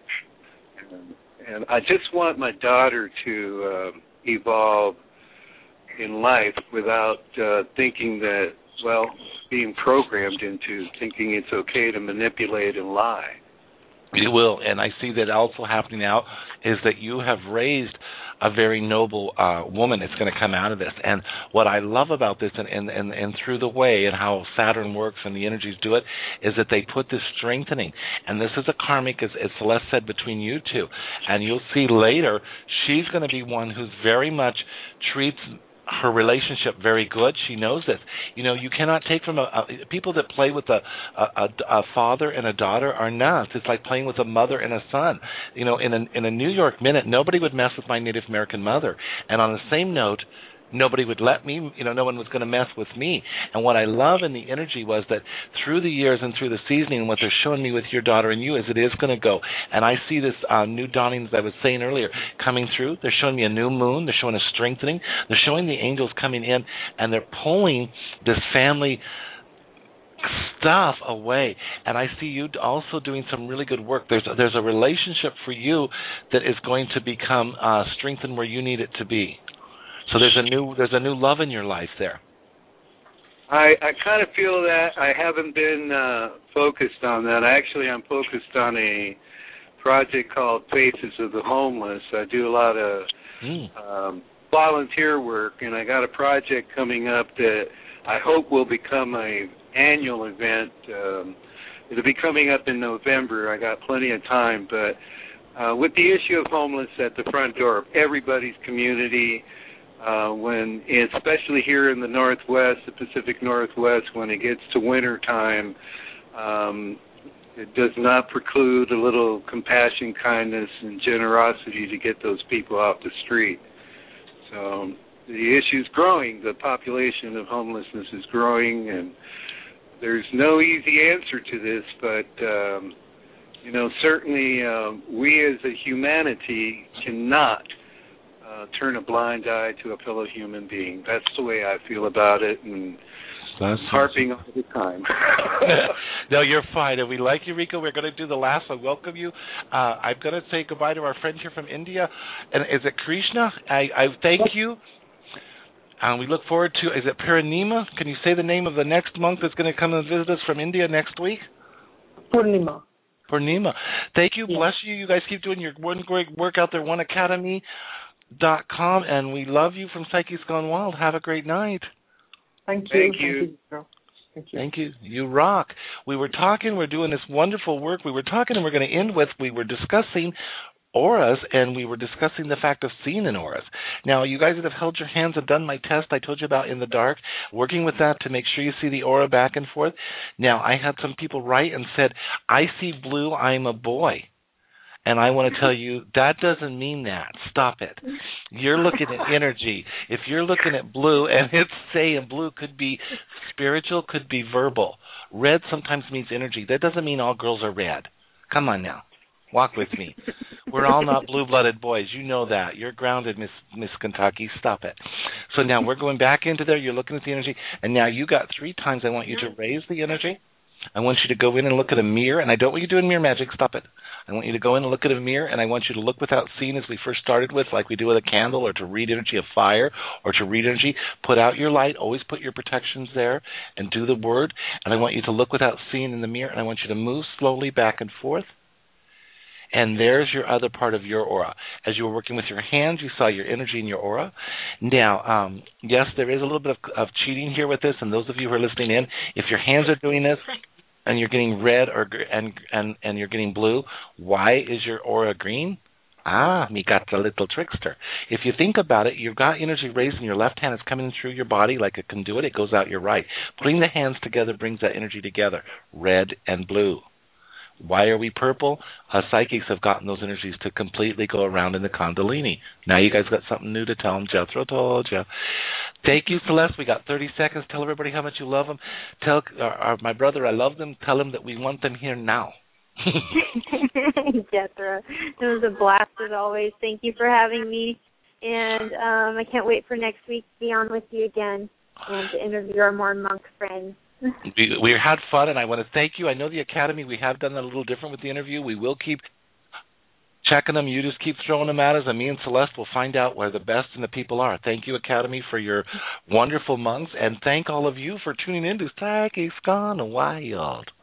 And I just want my daughter to evolve in life without thinking that, well, being programmed into thinking it's okay to manipulate and lie. You will, and I see that also happening now is that you have raised a very noble woman that's going to come out of this. And what I love about this and through the way and how Saturn works and the energies do it is that they put this strengthening. And this is a karmic, as Celeste said, between you two. And you'll see later she's going to be one who's very much treats her relationship very good. She knows this. You know, you cannot take from people that play with a father and a daughter are nuts. It's like playing with a mother and a son. You know, in a New York minute, nobody would mess with my Native American mother. And on the same note, nobody would let me, you know, no one was going to mess with me. And what I love in the energy was that through the years and through the seasoning and what they're showing me with your daughter and you is it is going to go. And I see this new dawning, as I was saying earlier, coming through. They're showing me a new moon. They're showing a strengthening. They're showing the angels coming in, and they're pulling this family stuff away. And I see you also doing some really good work. There's a relationship for you that is going to become strengthened where you need it to be. So there's a new love in your life there. I kind of feel that. I haven't been focused on that. I'm focused on a project called Faces of the Homeless. I do a lot of volunteer work, and I got a project coming up that I hope will become an annual event. It'll be coming up in November. I got plenty of time, but with the issue of homeless at the front door of everybody's community, especially here in the Northwest, the Pacific Northwest, when it gets to winter time, it does not preclude a little compassion, kindness, and generosity to get those people off the street. So the issue's growing. The population of homelessness is growing, and there's no easy answer to this, but certainly we as a humanity cannot turn a blind eye to a fellow human being. That's the way I feel about it, and I'm harping all the time. No, you're fine. And we like you, Rico. We're going to do the last one. Welcome you. I'm going to say goodbye to our friend here from India. And is it Krishna? I thank you. We look forward to, is it Purnima? Can you say the name of the next monk that's going to come and visit us from India next week? Purnima. Thank you. Yes. Bless you. You guys keep doing your great work out there, oneacademy.com, and we love you from Psyche's Gone Wild. Have a great night. Thank you. Thank you. You rock. We were talking, we're doing this wonderful work. We were talking, and we're going to end with, we were discussing auras, and we were discussing the fact of seeing in auras. Now, you guys that have held your hands and done my test I told you about in the dark, working with that to make sure you see the aura back and forth. Now, I had some people write and said, I see blue, I'm a boy. And I want to tell you, that doesn't mean that. Stop it. You're looking at energy. If you're looking at blue, and it's saying blue could be spiritual, could be verbal. Red sometimes means energy. That doesn't mean all girls are red. Come on now. Walk with me. We're all not blue-blooded boys. You know that. You're grounded, Miss Kentucky. Stop it. So now we're going back into there. You're looking at the energy. And now you got 3 times I want you to raise the energy. I want you to go in and look at a mirror, and I don't want you doing mirror magic. Stop it. I want you to go in and look at a mirror, and I want you to look without seeing as we first started with, like we do with a candle, or to read energy of fire, or to read energy. Put out your light. Always put your protections there, and do the word. And I want you to look without seeing in the mirror, and I want you to move slowly back and forth. And there's your other part of your aura. As you were working with your hands, you saw your energy in your aura. Now, yes, there is a little bit of cheating here with this, and those of you who are listening in, if your hands are doing this, and you're getting red and you're getting blue, why is your aura green? Me got the little trickster. If you think about it, you've got energy raised in your left hand. It's coming through your body like a conduit. It goes out your right. Putting the hands together brings that energy together, red and blue. Why are we purple? Us psychics have gotten those energies to completely go around in the Kundalini. Now you guys got something new to tell them. Jethro told you. Thank you, Celeste. We got 30 seconds. Tell everybody how much you love them. Tell my brother I love them. Tell him that we want them here now. Jethro, it was a blast as always. Thank you for having me. And I can't wait for next week to be on with you again and to interview our more monk friends. We had fun, and I want to thank you. I know the Academy, we have done a little different with the interview. We will keep checking them. You just keep throwing them at us, and me and Celeste will find out where the best and the people are. Thank you, Academy, for your wonderful monks, and thank all of you for tuning in to Psychics Gone Wild.